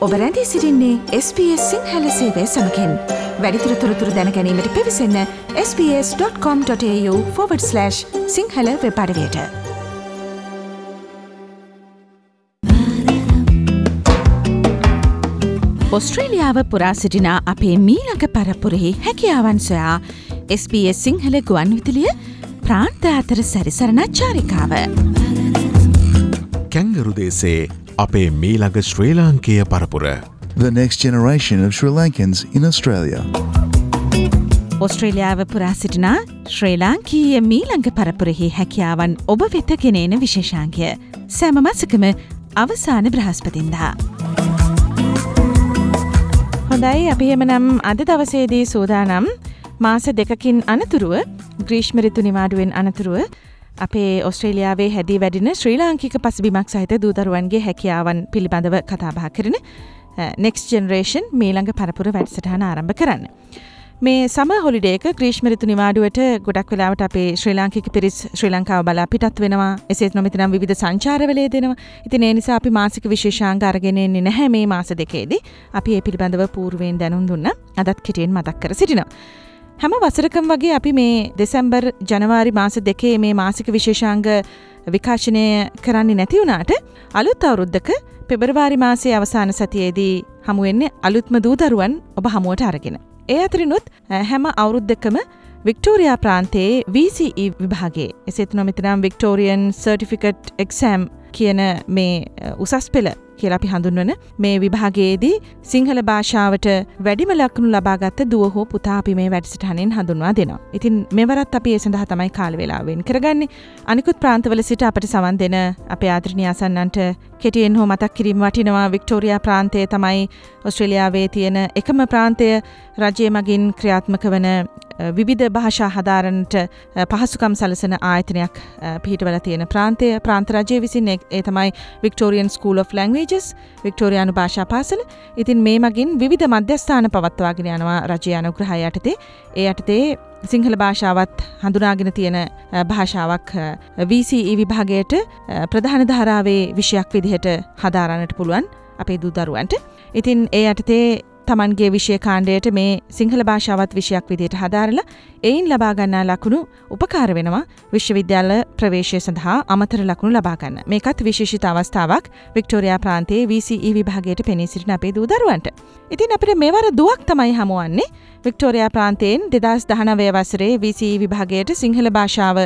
ඔබ රැඳී සිටින්නේ SBS සිංහල සේවය සමගින්. වැඩිදුර තොරතුරු දැන ගැනීමට පිවිසන්න sbs.com.au/සිංහල වෙබ් අඩවියට. ඔස්ට්‍රේලියාව පුරා සිටින අපේ මීළඟ පරපුරෙහි හැකියාවන් සොයා SBS සිංහල ගුවන්විදුලිය ප්‍රාන්ත අතර සැරිසරන චාරිකාව. කැංගරු දේශේ අපේ මීළඟ ශ්‍රී ලාංකේය පරපුර. The next generation of Sri Lankans in Australia. ඔස්ට්‍රේලියාව පුරා සිටින ශ්‍රී ලාංකීය මීළඟ පරපුරෙහි හැකියාවන් ඔබ වෙත ගෙනෙන විශේෂාංගය. සෑම මාසකම අවසාන බ්‍රහස්පතින්දා. හොඳයි, අපි එමනම් අද දවසේදී සූදානම් මාස දෙකකින් අනතුරුව ග්‍රීෂ්ම ඍතු නිවාඩුවෙන් අනතුරුව අපේ ඔස්ට්‍රේලියාවේ හැදී වැඩින ශ්‍රී ලාංකික පසුබිමක් සහිත දූදරුවන්ගේ හැකියාවන් පිළිබඳව කතා බහ කරන Next Generation මීළඟ පරපුර වැඩසටහන ආරම්භ කරන්න. මේ සමර් හොලිඩේ එක ග්‍රීෂ්ම ඍතු නිවාඩුවට ගොඩක් වෙලාවට අපේ ශ්‍රී ලාංකික පිරිස් ශ්‍රී ලංකාව බලා පිටත් වෙනවා. එසේත් නොමැතිනම් විවිධ සංචාරවල යෙදෙනවා. ඉතින් ඒ නිසා අපි මාසික විශේෂාංග අරගෙන එන්නේ නැහැ මේ මාස දෙකේදී. අපි ඒ පිළිබඳව පූර්වයෙන් දැනුම් දුන්නා. අදත් කෙටියෙන් මතක් කර සිටිනවා. හැම වසරකම වගේ අපි මේ දෙසැම්බර් ජනවාරි මාස දෙකේ මේ මාසික විශේෂාංග විකාශනය කරන්නේ නැති වුණාට අලුත් අවුරුද්දක පෙබරවාරි මාසයේ අවසාන සතියේදී හමු වෙන්නේ අලුත්ම දූදරුවන් ඔබ හමුවට අරගෙන. ඒ අතරිනුත් හැම අවුරුද්දකම වික්ටෝරියා ප්‍රාන්තයේ VCE විභාගයේ එසේත් නොමැතිනම් වික්ටෝරියන් සර්ටිෆිකට් එක්සෑම් කියන මේ උසස් පෙළ කියලා අපි හඳුන්වන මේ විභාගයේදී සිංහල භාෂාවට වැඩිම ලකුණු ලබාගත් දුව හෝ පුතා අපි මේ වැඩසටහනෙන් හඳුන්වා දෙනවා. ඉතින් මෙවරත් අපි ඒ සඳහා තමයි කාල වේලාව වෙන් කරගන්නේ. අනිකුත් ප්‍රාන්තවල සිට අපට සවන් දෙන අපේ ආදරණීය ආසන්නන්ට කෙටියෙන් හෝ මතක් කිරීම වටිනවා. වික්ටෝරියා ප්‍රාන්තය තමයි ඔස්ට්‍රේලියාවේ තියෙන එකම ප්‍රාන්තය රජය මගින් ක්‍රියාත්මක වන විවිධ භාෂා හදාරන්නට පහසුකම් සලසන ආයතනයක් පිහිටවලා තියෙන ප්‍රාන්තය. ප්‍රාන්ත රජය විසින් ඒ තමයි Victorian School of Languages, වික්ටෝරියානු භාෂා පාසල. ඉතින් මේ මගින් විවිධ මධ්‍යස්ථාන පවත්වාගෙන යනවා රජයේ අනුග්‍රහය යටතේ. ඒ යටතේ සිංහල භාෂාවත් හඳුනාගෙන තියෙන භාෂාවක් VCE විභාගයට ප්‍රධාන ධාරාවේ විෂයක් විදිහට හදාරන්නට පුළුවන් අපේ දූ දරුවන්ට. ඉතින් ඒ යටතේ තමන්ගේ විෂය කාණ්ඩයට මේ සිංහල භාෂාවත් විෂයක් විදිහට හදාරලා එයින් ලබා ගන්නා ලකුණු උපකාර වෙනවා විශ්වවිද්‍යාල ප්‍රවේශය සඳහා අමතර ලකුණු ලබා ගන්න. මේකත් විශේෂිත අවස්ථාවක් වික්ටෝරියා ප්‍රාන්තයේ VCE විභාගයට පෙනී සිටින අපේ දූ දරුවන්ට. ඉතින් අපිට මෙවර දුවක් තමයි හමුවන්නේ වික්ටෝරියා ප්‍රාන්තයෙන් 2019 වසරේ VCE විභාගයට සිංහල භාෂාව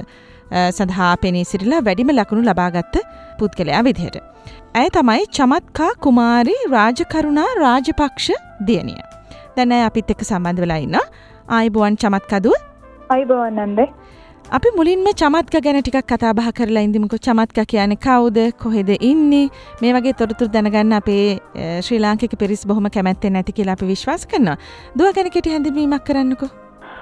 සඳහා පෙනී සිටිලා වැඩිම ලකුණු ලබාගත් පුද්ගලයා විදිහට. ඇය තමයි චමත්කා කුමාරි රාජකරුණා රාජපක්ෂ දියණිය. දැන් ඇය අපිත් එක්ක සම්බන්ධ වෙලා ඉන්නවා. ආයිබෝන් චමත්කදුව. ආයිබෝන් නන්දේ. අපි මුලින්ම චමත්කා ගැන ටිකක් කතා බහ කරලා ඉඳිමුකෝ. චමත්කා කියන්නේ කවුද? කොහෙද ඉන්නේ? මේ වගේ තොරතුරු දැනගන්න අපේ ශ්‍රී ලාංකික පිරිස් බොහොම කැමැත්තෙන් නැති කියලා අපි විශ්වාස කරනවා. දුව ගැන කෙටි හැඳින්වීමක් කරන්නකෝ.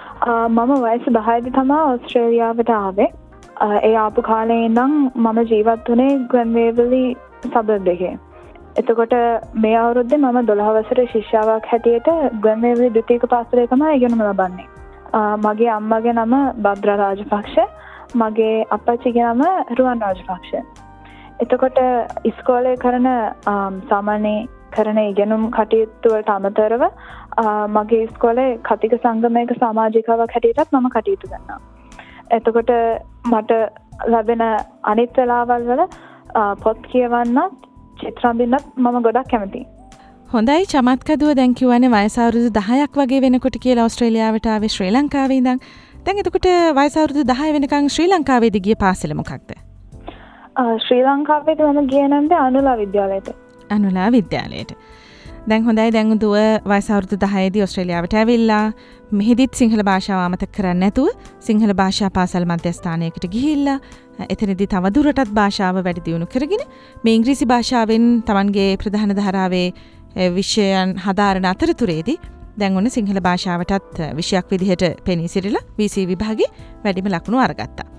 මම වයස 10 දී තමයි ඕස්ට්‍රේලියාවට ආවේ. ඒ ආපු කාලේ ඉඳන් මම ජීවත් වුණේ ග්‍රැන්වේවලි සබර්බ් එකේ. එතකොට මේ අවුරුද්දේ මම 12 වසරේ ශිෂ්‍යාවක් හැටියට ග්‍රැන්වේවලි ද්විතීයික පාසලේ තමයි ඉගෙනුම ලබන්නේ. මගේ අම්මගේ නම බද්රා රාජපක්ෂ, මගේ අප්පච්චිගේ නම රුවන් රාජපක්ෂ. එතකොට ඉස්කෝලේ කරන සාමාන්‍ය කරන ඉගෙනුම් කටයුතු වලට අමතරව මගේ ඉස්කෝලේ කතික සංගමයක සමාජිකාවක් හැටියටත් මම කටයුතු කරනවා. එතකොට මට ලැබෙන අනිත් වෙලාවල් වල පොත් කියවන්නත් චිත්‍ර අඳින්නත් මම ගොඩක් කැමතියි. හොඳයි, චමත්කදුව දැන් කියවනේ වයස අවුරුදු 10ක් වගේ වෙනකොට කියලා ඕස්ට්‍රේලියාවට ආවේ ශ්‍රී ලංකාවේ ඉඳන්. දැන් එතකොට වයස අවුරුදු 10 වෙනකන් ශ්‍රී ලංකාවේදී ගිය පාසල මොකක්ද? ශ්‍රී ලංකාවේදී මම ගියේ නැන්ද අනුලා විද්‍යාලයට. අනුලා විද්‍යාලයට. දැන් හොඳයි, දැන් දුව වයස අවුරුදු 10 දී ඕස්ට්‍රේලියාවට ඇවිල්ලා මෙහිදීත් සිංහල භාෂාව අමතක කරන්නේ නැතුව සිංහල භාෂා පාසල් මධ්‍යස්ථානයකට ගිහිල්ලා එතනදී තව දුරටත් භාෂාව වැඩි දියුණු කරගෙන මේ ඉංග්‍රීසි භාෂාවෙන් Tamanගේ ප්‍රධාන ධාරාවේ විෂයන් හදාරන අතරතුරේදී දැන් ඔන්න සිංහල භාෂාවටත් විෂයක් විදිහට පෙනී සිටිලා VCE විභාගේ වැඩිම ලකුණු අරගත්තා.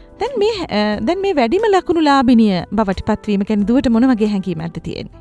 දැන් මේ වැඩිම ලකුණු ලාභිනිය බවට පත්වීම ගැන දුවට මොන වගේ හැඟීමක්ද තියෙන්නේ?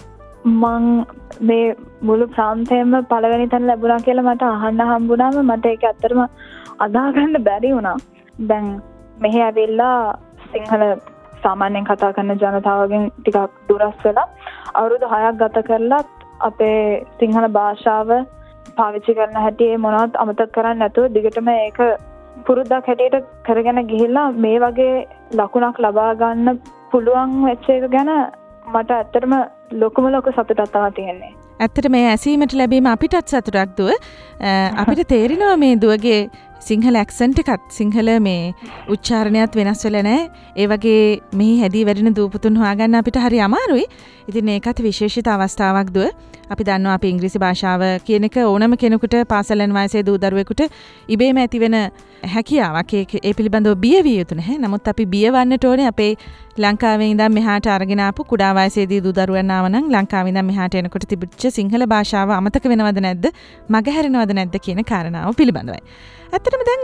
මං මේ මුළු ප්‍රාන්තයෙන්ම පළවෙනි තැන ලැබුණා කියලා මට අහන්න හම්බුණාම මට ඒක ඇත්තටම අදා ගන්න බැරි වුණා. දැන් මෙහි ඇවිල්ලා සිංහල සාමාන්‍යයෙන් කතා කරන ජනතාවගෙන් ටිකක් දුරස් වෙලා අවුරුදු 6ක් ගත කරලා අපේ සිංහල භාෂාව පාවිච්චි කරන හැටි මොනවත් අමතක කරන්නේ නැතුව දිගටම ඒක පුරුද්දක් හැටියට කරගෙන ගිහිල්ලා මේ වගේ ලකුණක් ලබා ගන්න පුළුවන් වෙච්ච එක ගැන මට ඇත්තටම ලොකුම සතුටක් තමයි තියෙන්නේ. ඇත්තට මේ ඇසීමට ලැබීම අපිටත් සතුටක් දුව. අපිට තේරෙනවා මේ දුවගේ සිංහල ඇක්සන්ට් එකත් සිංහල මේ උච්චාරණයත් වෙනස් වෙලා නැහැ. ඒ වගේ මෙහි හැදී වැඩෙන දූපුතුන් හොයාගන්න අපිට හරි අමාරුයි. ඉතින් ඒකත් විශේෂිත අවස්ථාවක් දුව. අපි දන්නවා අපි ඉංග්‍රීසි භාෂාව කියන එක ඕනම කෙනෙකුට පාසල් යන වයසේ දූ දරුවෙකුට ඉබේම ඇති වෙන හැකියාවක්. ඒ පිළිබඳව බිය විය යුතු නැහැ. නමුත් අපි බියවන්නට ඕනේ අපේ ලංකාවේ ඉඳන් මෙහාට අරගෙන ආපු කුඩා වයසේදී දූ දරුවන් ආව නම් ලංකාවේ ඉඳන් මෙහාට එනකොට තිබිච්ච සිංහල භාෂාව අමතක වෙනවද නැද්ද? මගහැරෙනවද නැද්ද කියන කාරණාව පිළිබඳවයි. ඇත්තටම දැන්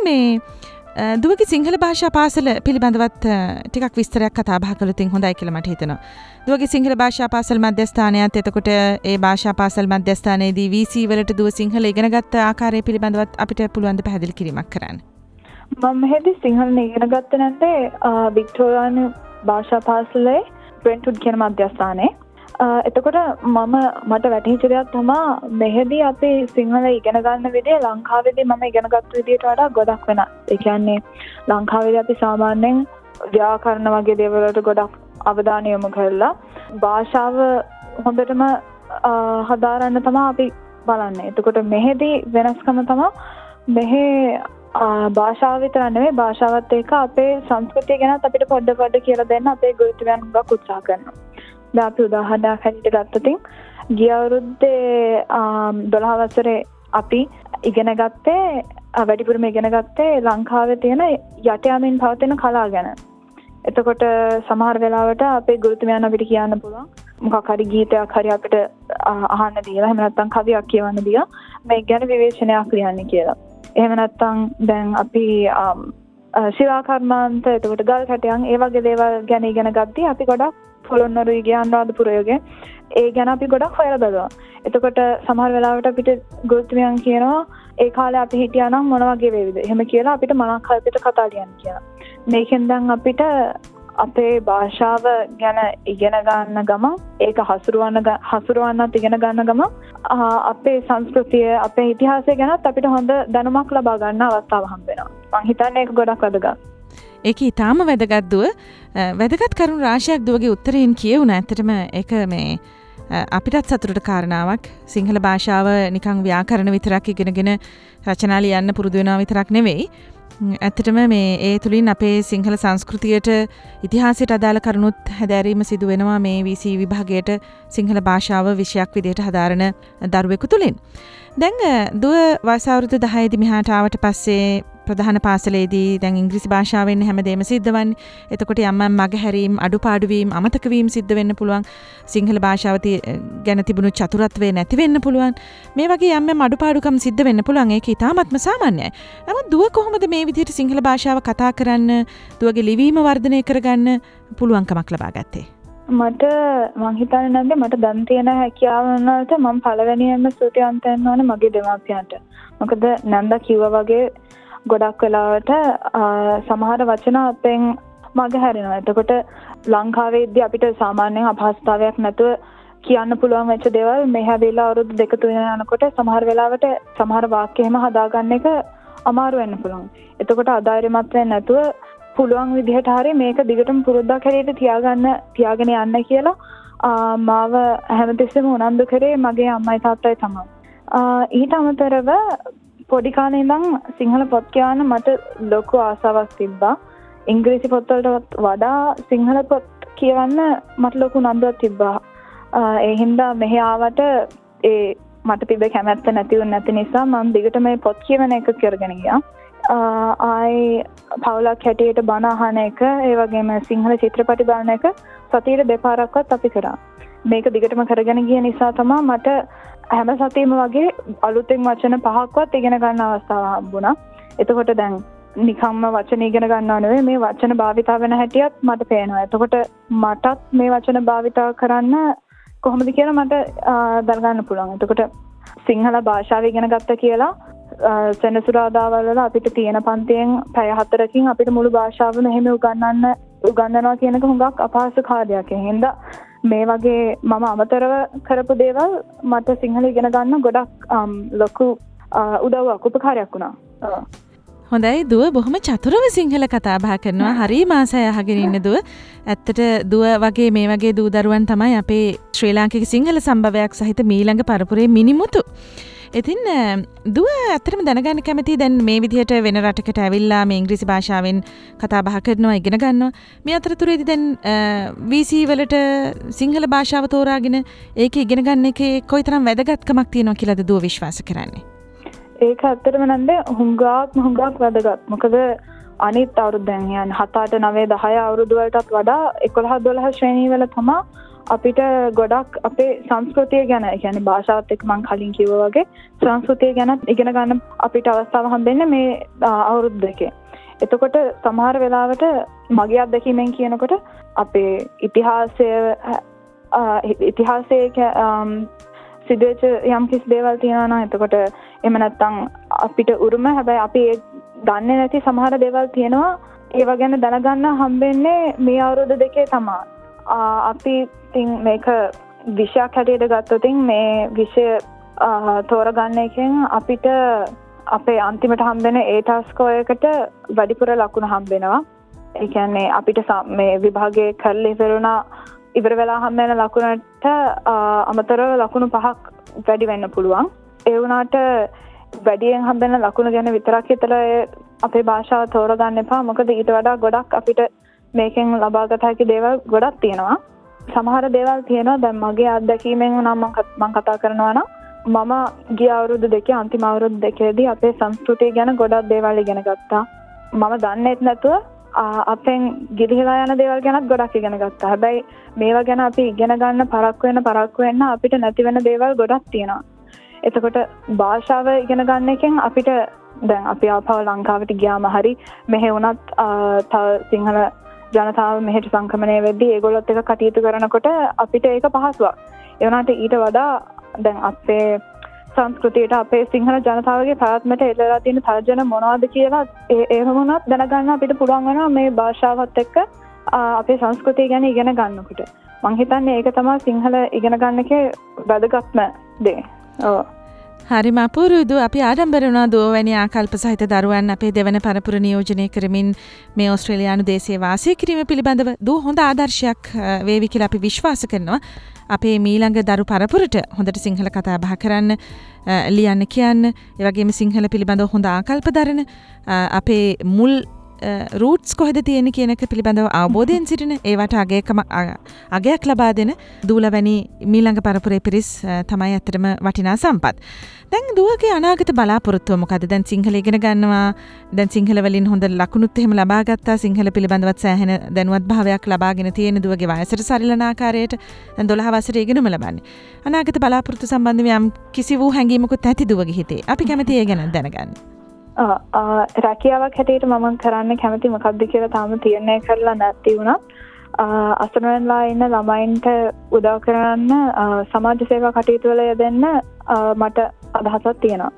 මේ දුවගේ සිංහල භාෂා පාසල පිළිබඳවත් ටිකක් විස්තරයක් කතා බහ කළොත් හොඳයි කියලා මට හිතෙනවා. දුවගේ සිංහල භාෂා පාසල් මධ්‍යස්ථානයත් එතකොට ඒ භාෂා පාසල් මධ්‍යස්ථානයේදී VC වලට දුව සිංහල ඉගෙන ගත්ත ආකාරය පිළිබඳවත් අපිට පුළුවන් ද පැහැදිලි කිරීමක් කරන්න. මම මෙහෙදි සිංහල ඉගෙන ගත්තේ නැත්තේ වික්ටෝරියානු භාෂා පාසලේ බ්‍රෙන්ට්වුඩ් කියන මධ්‍යස්ථානයේ. එතකොට මට වැටහිච්ච දෙයක් තමයි මෙහෙදී අපි සිංහල ඉගෙන ගන්න විදිය ලංකාවේදී මම ඉගෙන ගත්ත විදියට වඩා ගොඩක් වෙනස්. ඒ කියන්නේ ලංකාවේදී අපි සාමාන්‍යයෙන් ව්‍යාකරණ වගේ දේවල් වලට ගොඩක් අවධානය යොමු කරලා භාෂාව හොඳටම හදාරන්න තමයි අපි බලන්නේ. එතකොට මෙහෙදී වෙනස්කම තමයි මෙහෙ භාෂාව විතර නෙවෙයි භාෂාවත් එක්ක අපේ සංස්කෘතිය ගැනත් අපිට පොඩ්ඩ කියලා දෙන්න අපේ ගුරුතුමයන් හුඟක් උත්සාහ කරනවා. දැන් අපි උදාහරණයක් හැටියට ගත්තොත් ගිය අවුරුද්දේ 12 වසරේ අපි ඉගෙන ගත්තේ වැඩිපුරම ඉගෙන ගත්තේ ලංකාවේ තියෙන යට යමින් පවතින කලා ගැන. එතකොට සමහර වෙලාවට අපේ ගුරුතුමයන් අපිට කියන්න පුළුවන් මොකක් හරි ගීතයක් හරි අපිට අහන්න දීලා එහෙම නැත්නම් කවියක් කියවන්න දීලා මේ ගැන විවේචනයක් ලියන්න කියලා. එහෙම නැත්නම් දැන් අපි ශිලා කර්මාන්ත එතකොට ගල් කැටයන් ඒ වගේ දේවල් ගැන ඉගෙන ගද්දී අපි ගොඩක් පොළොන්නරුවේ අනුරාධපුර යෝගේ ඒ ගැන අපි ගොඩක් හොයලා බලනවා. එතකොට සමහර වෙලාවට අපිට ගුරුතුමයන් කියනවා ඒ කාලේ අපි හිටියා නම් මොන වගේ වේවිද? එහෙම කියලා අපිට මනක් කල්පිත කතා ලියන්න කියලා. මේකෙන් දැන් අපිට අපේ භාෂාව ගැන ඉගෙන ගන්න ගමන් ඒක හසුරවන්නත් ඉගෙන ගන්න ගමන් අපේ සංස්කෘතිය අපේ ඉතිහාසය ගැනත් අපිට හොඳ දැනුමක් ලබා ගන්න අවස්ථාව හම්බ වෙනවා. මම හිතන්නේ ඒක ගොඩක් වැදගත්. ඒක ඊටාම වැදගත් දුව. වැදගත් කරුණු රාශියක් දුවගේ උත්තරයෙන් කියවුණා. ඇත්තටම ඒක මේ අපිටත් සතුටට කාරණාවක්. සිංහල භාෂාව නිකන් ව්‍යාකරණ විතරක් ඉගෙනගෙන රචනා ලියන්න පුරුදු වෙනවා විතරක් නෙවෙයි. ඇත්තටම මේ ඒ තුලින් අපේ සිංහල සංස්කෘතියට ඉතිහාසයට අදාළ කරුණුත් හැදෑරීම සිදු වෙනවා මේ VC විභාගයට සිංහල භාෂාව විෂයක් විදිහට හදාරන දරුවෙකු තුලින්. දැන් දුව වයස අවුරුදු 10 දී මෙහාට ආවට පස්සේ ප්‍රධාන පාසලේදී දැන් ඉංග්‍රීසි භාෂාවෙන් හැමදේම සිද්ධ වන්නේ. එතකොට යම් මගහැරීම් අඩුපාඩු වීම අමතක වීම සිද්ධ වෙන්න පුළුවන්. සිංහල භාෂාව ගැන තිබුණු චතුරත්වය නැති වෙන්න පුළුවන්. මේ වගේ යම් අඩුපාඩුකම් සිද්ධ වෙන්න පුළුවන්. ඒක ඉතාමත්ම සාමාන්‍යයි. නමුත් දුව කොහොමද මේ විදිහට සිංහල භාෂාව කතා කරන්න, දුවගේ ලිවීම වර්ධනය කරගන්න පුළුවන්කමක් ලබා ගත්තේ? මං හිතන්නේ නැද්ද මට දැන් තියෙන හැකියාව වලට මම පළවෙනියෙන්ම ස්තුතිවන්ත වෙන්න ඕනේ මගේ දෙමාපියන්ට. මොකද නන්දා කිව්වා වගේ ගොඩක් වෙලාවට සමහර වචන අපෙන් මගහැරෙනවා. එතකොට ලංකාවේදී අපිට සාමාන්‍යයෙන් අපහසුතාවයක් නැතුව කියන්න පුළුවන් වෙච්ච දේවල් මෙහා වෙලා අවුරුදු 2-3 යනකොට සමහර වෙලාවට සමහර වාක්‍ය එහෙම හදාගන්න එක අමාරු වෙන්න පුළුවන්. එතකොට අධෛර්යමත් වෙන්නේ නැතුව පුළුවන් විදිහට හරි මේක දිගටම පුරුද්දක් හැටියට තියාගෙන යන්න කියලා මාව හැමතිස්සෙම උනන්දු කරේ මගේ අම්මයි තාත්තයි තමයි. ඊට අමතරව පොඩි කාලේ ඉඳන් සිංහල පොත් කියවන්න මට ලොකු ආසාවක් තිබ්බා. ඉංග්‍රීසි පොත්වලට වඩා සිංහල පොත් කියවන්න මට ලොකු උනන්දුවක් තිබ්බා. ඒ හින්දා මෙහි ආවට මට තිබ්බ කැමැත්ත නැති නිසා මම දිගට මේ පොත් කියවන එක කරගෙන ගියා. ආයි පවුලක් හැටියට බණ අහන එක ඒ වගේම සිංහල චිත්‍රපටි බලන එක සතියේ දෙපාරක්වත් අපි කරා. මේක දිගටම කරගෙන ගිය නිසා තමයි මට හැම සතියෙම වගේ අලුතෙන් වචන 5ක්වත් ඉගෙන ගන්න අවස්ථාව හම්බුණා. එතකොට දැන් නිකම්ම වචන ඉගෙන ගන්නව නෙවෙයි මේ වචන භාවිතා වෙන හැටියත් මට පේනවා. එතකොට මටත් මේ වචන භාවිතා කරන්න කොහොමද කියලා මට දැනගන්න පුළුවන්. එතකොට සිංහල භාෂාව ඉගෙන ගත්ත කියලා සෙනසුරාදාවල් වල අපිට තියෙන පන්තියෙන් පැය 4කින් අපිට මුළු භාෂාවම එහෙම උගන්වනවා කියන එක හුඟක් අපහසු කාර්යයක්. එහෙනම් මේ වගේ මම අමතරව කරපු දේවල් මට සිංහල ඉගෙන ගන්න ගොඩක් ලොකු උදව්වක් උපකාරයක් වුණා. හොඳයි දුව බොහොම චතුරව සිංහල කතා බහ කරනවා. හරි මාසය අහගෙන ඉන්න දුව. ඇත්තට දුව වගේ මේ වගේ දූ දරුවන් තමයි අපේ ශ්‍රී ලාංකික සිංහල සම්භවයක් සහිත මීළඟ පරපුරේ මිනිමුතු. ඉතින් දුව ඇත්තටම දැනගන්න කැමතියි දැන් මේ විදිහට වෙන රටකට ඇවිල්ලා මේ ඉංග්‍රීසි භාෂාවෙන් කතා බහ කරනවා ඉගෙන ගන්නවා. මේ අතරතුරේදී දැන් VC වලට සිංහල භාෂාව තෝරාගෙන ඒක ඉගෙන ගන්න එකේ කොයිතරම් වැදගත්කමක් තියෙනවා කියලාද දුව විශ්වාස කරන්නේ? ඒක ඇත්තටම නන්ද හුඟක් වැදගත්. මොකද අනිත් අවුරුදු දැන් යන 7 8 9 10 අවුරුදු වලටත් වඩා 11 12 ශ්‍රේණිය වල තමයි අපිට ගොඩක් අපේ සංස්කෘතිය ගැන, ඒ කියන්නේ භාෂාවත් එක්ක මම කලින් කිව්වා වගේ සංස්කෘතිය ගැන ඉගෙන ගන්න අපිට අවස්ථාව හම්බෙන්නේ මේ අවුරුදු දෙකේ. එතකොට සමහර වෙලාවට මගේ අත්දැකීමෙන් කියනකොට අපේ ඉතිහාසයේ සිදුවෙච්ච යම් කිසි දේවල් තියෙනවා නම් එතකොට එහෙම නැත්නම් අපිට උරුම හැබැයි අපි ඒ දන්නේ නැති සමහර දේවල් තියෙනවා. ඒව ගැන දැනගන්න හම්බෙන්නේ මේ අවුරුදු දෙකේ තමයි. අපි ඉතින් මේක විෂයක් හැටියට ගත්තොත් මේ විෂය තෝරගන්න එකෙන් අපිට අපේ අන්තිමට හම්බෙන ඒටස් ස්කෝර් එකට වැඩිපුර ලකුණු හම්බෙනවා. ඒ කියන්නේ අපිට මේ විභාගයේ කරලා ඉවර වෙලා හම්බෙන ලකුණට අමතරව ලකුණු 5ක් වැඩි වෙන්න පුළුවන්. ඒ වුණාට වැඩියෙන් හම්බෙන ලකුණු ගැන විතරක් හිතලා අපේ භාෂාව තෝරගන්න එපා. මොකද ඊට වඩා ගොඩක් අපිට මේකෙන් ලබාගත හැකි දේවල් ගොඩක් තියෙනවා. සමහර දේවල් තියෙනවා දැන් මගේ අත්දැකීමෙන් නම් මම කතා කරනවා නම් මම ගිය අවුරුදු දෙකේ අන්තිම අවුරුදු දෙකේදී අපේ සංස්කෘතිය ගැන ගොඩක් දේවල් ඉගෙන ගත්තා. මම දන්නේත් නැතුව අපෙන් ගිලිහිලා යන දේවල් ගැනත් ගොඩක් ඉගෙන ගත්තා. හැබැයි මේවා ගැන අපි ඉගෙන ගන්න පරක්කු වෙන්න අපිට නැති වෙන දේවල් ගොඩක් තියෙනවා. එතකොට භාෂාව ඉගෙන ගන්න එකෙන් අපිට දැන් අපි ආපහු ලංකාවට ගියාම හරි මෙහෙ වුණත් තව සිංහල ජනතාව මෙහෙට සංක්‍රමණය වෙද්දී ඒගොල්ලොත් එක්ක කටයුතු කරනකොට අපිට ඒක පහසුවක්. ඒ වුණාට ඊට වඩා දැන් අපේ සංස්කෘතියට අපේ සිංහල ජනතාවගේ පැවැත්මට එල්ලලා තියෙන තර්ජන මොනවද කියලා ඒ වුණත් දැනගන්න අපිට පුළුවන් වෙනවා මේ භාෂාවත් එක්ක අපේ සංස්කෘතිය ගැන ඉගෙන ගන්නකොට. මම හිතන්නේ ඒක තමයි සිංහල ඉගෙන ගන්න එකේ වැදගත්ම දේ. ඔව්. හරිම අපූර්වද අපි ආඩම්බර වුණා දුව වැනි ආකල්ප සහිත දරුවන් අපේ දෙවන පරපුර නියෝජනය කරමින් මේ ඕස්ට්‍රේලියානු දේශයේ වාසය කිරීම පිළිබඳව දුව හොඳ ආදර්ශයක් වේවි කියලා අපි විශ්වාස කරනවා. අපේ මීළඟ දරු පරපුරට හොඳට සිංහල කතා බහ කරන්න, ලියන්න කියන්න, ඒ වගේම සිංහල පිළිබඳව හොඳ ආකල්ප දරන අපේ මුල් රූට්ස් කොහෙද තියෙන්නේ කියන එක පිළිබඳව අවබෝධයෙන් සිටින ඒවට අගයක් ලබා දෙන දූලා වැනි මීළඟ පරපුරේ පිරිස් තමයි ඇත්තටම වටිනා සම්පත්. දැන් දුවගේ අනාගත බලාපොරොත්තුව මොකද? දැන් සිංහල ඉගෙන ගන්නවා. දැන් සිංහල වලින් හොඳ ලකුණුත් එහෙම ලබා ගත්තා. සිංහල පිළිබඳවත් සෑහෙන දැනුවත් භාවයක් ලබාගෙන තියෙන දුවගේ වයසට සරිලන ආකාරයට දැන් 12 වසරේ ඉගෙනුම ලබන්නේ. අනාගත බලාපොරොත්තු සම්බන්ධව යම් කිසි වූ හැඟීමකුත් ඇති දුවගේ හිතේ. අපි කැමති ඒ ගැන දැනගන්න. රැකියාවක් හැටියට මම කරන්න කැමති මොකක්ද කියලා තාම තීරණය කරලා නැති වුණත් අසරණලා ඉන්න ළමයින්ට උදව් කරන්න සමාජ සේවා කටයුතු වල යෙදෙන්න මට අදහසක් තියෙනවා.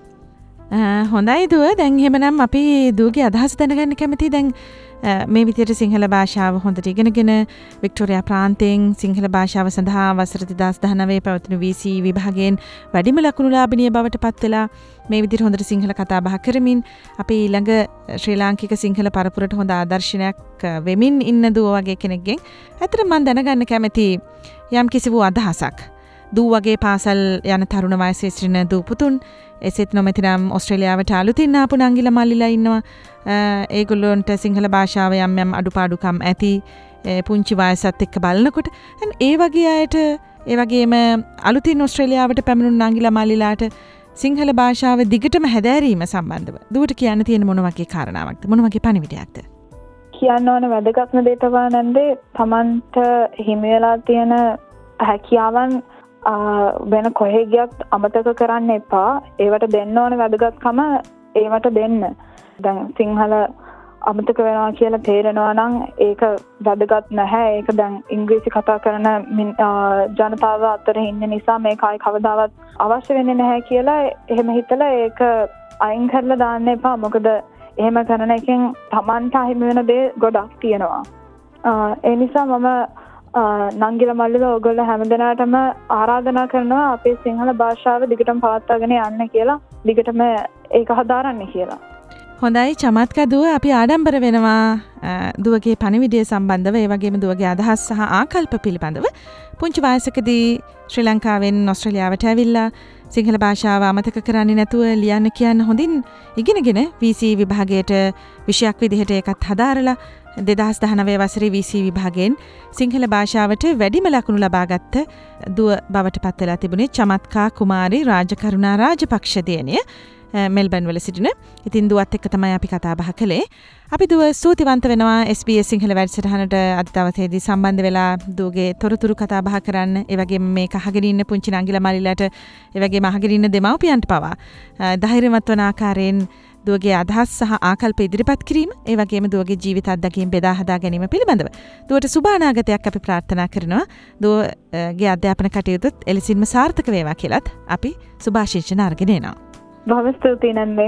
හොඳයි දුව. දැන් එහෙමනම් අපි දුවගේ අදහස දැනගන්න කැමතියි. දැන් මේ විදිහට සිංහල භාෂාව හොඳට ඉගෙනගෙන වික්ටෝරියා ප්‍රාන්තයෙන් සිංහල භාෂාව සඳහා වසර 2019 පැවතුණු VC විභාගයෙන් වැඩිම ලකුණු ලාභිනිය බවට පත් වෙලා මේ විදිහට හොඳට සිංහල කතා බහ කරමින් අපි ඊළඟ ශ්‍රී ලාංකික සිංහල පරපුරට හොඳ ආදර්ශනයක් වෙමින් ඉන්න දුව වගේ කෙනෙක්ගෙන් ඇත්තට මම දැනගන්න කැමතියි යම් කිසි වූ අදහසක්. දූ වගේ පාසල් යන තරුණ වයසේ සිටින දූ පුතුන් එසෙත් නොමැතිනම් ඕස්ට්‍රේලියාවට අලුතින් ආපු නංගිලා මල්ලිලා ඉන්නවා. ඒගොල්ලොන්ට සිංහල භාෂාව යම් යම් අඩුපාඩුකම් ඇති පුංචි වයසත් එක්ක බලනකොට ඒ වගේ අයට ඒ වගේම අලුතින් ඕස්ට්‍රේලියාවට පැමිණුණු නංගිලා මල්ලිලාට සිංහල භාෂාව දිගටම හැදෑරීම සම්බන්ධව දුවට කියන්න තියෙන මොන වගේ කාරණාවක්ද? මොන වගේ පණිවිඩයක්ද? කියන්න ඕන වැදගත්ම දේ තමයි නන්දේ තමන්ට හිමි වෙලා තියෙන හැකියාවන් වෙන කොහේ ගියත් අමතක කරන්න එපා. ඒවට දෙන්න ඕන වැදගත්කම ඒවට දෙන්න. දැන් සිංහල අමතක වෙනවා කියලා තේරෙනවා නම් ඒක වැදගත් නැහැ. ඒක දැන් ඉංග්‍රීසි කතා කරන ජනතාව අතර ඉන්න නිසා මේක ආයි කවදාවත් අවශ්‍ය වෙන්නේ නැහැ කියලා එහෙම හිතලා ඒක අයින් කරලා දාන්න එපා. මොකද එහෙම කරන එකෙන් Tamanට අහිමි වෙන දේ ගොඩක් තියෙනවා. ඒ නිසා මම නංගිල මල්ලිල ඔයගොල්ලෝ හැමදෙනාටම ආරාධනා කරනවා අපේ සිංහල භාෂාව දිගටම පවත්වාගෙන යන්න කියලා. දිගටම ඒක හදාරන්න කියලා. හොඳයි චමත්කා දුව අපි ආඩම්බර වෙනවා දුවගේ පණිවිඩය සම්බන්ධව ඒ වගේම දුවගේ අදහස් සහ ආකල්ප පිළිබඳව. පුංචි වයසකදී ශ්‍රී ලංකාවෙන් ඔස්ට්‍රේලියාවට ඇවිල්ලා සිංහල භාෂාව අමතක කරන්නේ නැතුව ලියන්න කියන්න හොඳින් ඉගෙනගෙන VC විභාගයට විෂයක් විදිහට ඒකත් හදාරලා 2019 වසරේ VC විභාගයෙන් සිංහල භාෂාවට වැඩිම ලකුණු ලබාගත්ත දුව බවට පත් වෙලා තිබුණේ චමත්කා කුමාරි රාජකරුණා රාජපක්ෂ දියණිය මෙල්බන් වල සිටින. ඉතින් දුවත් එක්ක තමයි අපි කතා බහ කළේ. අපි දුව ස්තුතිවන්ත වෙනවා SBS සිංහල වැඩසටහනට අද දවසේදී සම්බන්ධ වෙලා දුවගේ තොරතුරු කතා බහ කරන්න. ඒ වගේම මේක අහගෙන ඉන්න පුංචි නංගිලා මල්ලිලාට ඒ වගේම අහගෙන ඉන්න දෙමව්පියන්ට පවා ධෛර්යමත් වන ආකාරයෙන් දුවගේ අදහස් සහ ආකල්ප ඉදිරිපත් කිරීම ඒ වගේම දුවගේ ජීවිත අත්දැකීම් බෙදා හදා ගැනීම පිළිබඳව දුවට සුබ අනාගතයක් අපි ප්‍රාර්ථනා කරනවා. දුවගේ අධ්‍යාපන කටයුතුත් එලෙසින්ම සාර්ථක වේවා කියලාත් අපි සුභාශිංසන අරගෙන එනවා. බොහොම ස්තුතියි නන්දේ.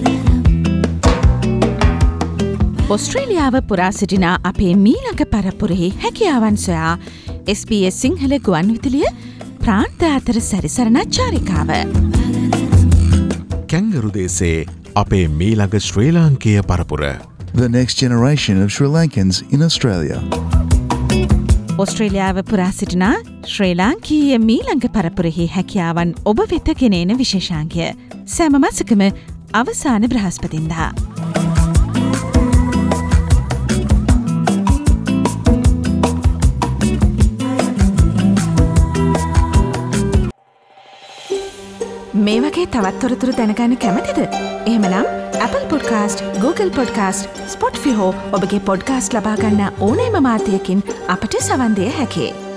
ඔස්ට්‍රේලියාව පුරා සිටින අපේ මීළඟ පරපුරෙහි හැකියාවන් සොයා SBS සිංහල ගුවන් විදුලිය ප්‍රාන්ත අතර සැරිසරන චාරිකාව. කැංගරු දේශේ අපේ මීළඟ ශ්‍රී ලාංකේය පරපුර. The next generation of Sri Lankans in Australia. ඔස්ට්‍රේලියාව පුරා සිටින ශ්‍රී ලාංකීය මීළඟ පරපුරෙහි හැකියාවන් ඔබ වෙත ගෙනෙන විශේෂාංගය සෑම මාසකම අවසාන බ්‍රහස්පතින්දා. මේ වගේ තවත් තොරතුරු දැනගන්න කැමතිද? එහෙමනම් Apple Podcast, Google Podcast, Spotify හෝ ඔබගේ පොඩ්කාස්ට් ලබා ගන්න ඕනෑම මාධ්‍යයකින් අපට සවන් දිය හැකියි.